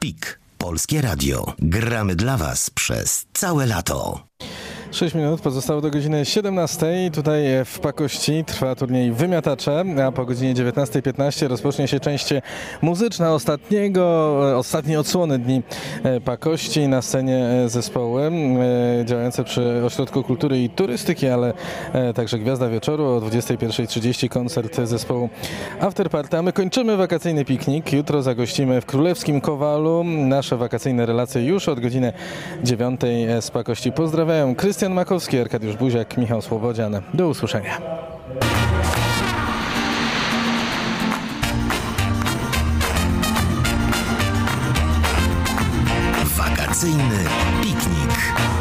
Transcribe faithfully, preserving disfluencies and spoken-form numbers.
PiK. Polskie Radio. Gramy dla Was przez całe lato. sześć minut pozostało do godziny siedemnastej. Tutaj w Pakości trwa turniej Wymiatacze, a po godzinie dziewiętnastej piętnaście rozpocznie się część muzyczna ostatniego, ostatniej odsłony Dni Pakości. Na scenie zespoły działające przy Ośrodku Kultury i Turystyki, ale także Gwiazda Wieczoru. O dwudziestej pierwszej trzydzieści koncert zespołu Afterparty. A my kończymy wakacyjny piknik. Jutro zagościmy w Królewskim Kowalu. Nasze wakacyjne relacje już od godziny dziewiątej z Pakości. Pozdrawiają Krystian Makowski, Arkadiusz Buziak, Michał Słowodzian. Do usłyszenia. Wakacyjny piknik.